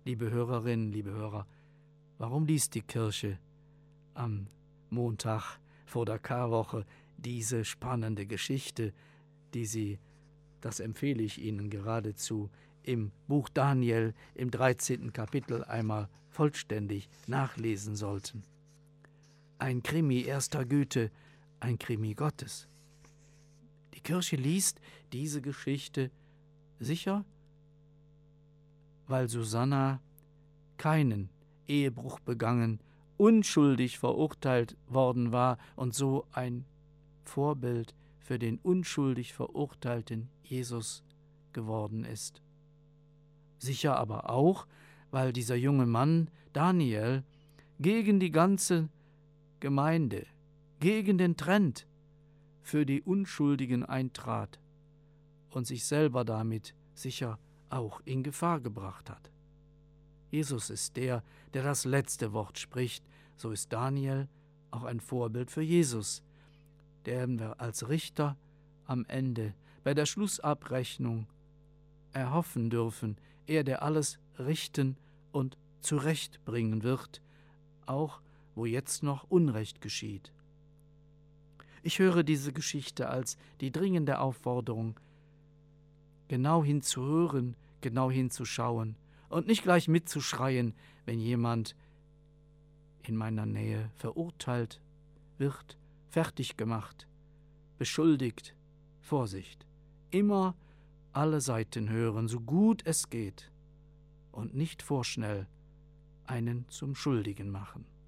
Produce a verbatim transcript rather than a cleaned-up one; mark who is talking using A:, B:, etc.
A: liebe Hörerinnen, liebe Hörer, warum liest die Kirche am Montag vor der Karwoche diese spannende Geschichte, die sie, das empfehle ich Ihnen geradezu, im Buch Daniel im dreizehnten Kapitel einmal vollständig nachlesen sollten? Ein Krimi erster Güte, ein Krimi Gottes. Die Kirche liest diese Geschichte sicher, weil Susanna keinen Ehebruch begangen, unschuldig verurteilt worden war und so ein Vorbild für den unschuldig verurteilten Jesus geworden ist. Sicher aber auch, weil dieser junge Mann, Daniel, gegen die ganze Gemeinde, gegen den Trend für die Unschuldigen eintrat und sich selber damit sicher auch in Gefahr gebracht hat. Jesus ist der, der das letzte Wort spricht, so ist Daniel auch ein Vorbild für Jesus, den wir als Richter am Ende bei der Schlussabrechnung erhoffen dürfen, er, der alles richten und zurechtbringen wird, auch wo jetzt noch Unrecht geschieht. Ich höre diese Geschichte als die dringende Aufforderung, genau hinzuhören, genau hinzuschauen und nicht gleich mitzuschreien, wenn jemand in meiner Nähe verurteilt wird, fertig gemacht, beschuldigt. Vorsicht, immer alle Seiten hören, so gut es geht, und nicht vorschnell einen zum Schuldigen machen.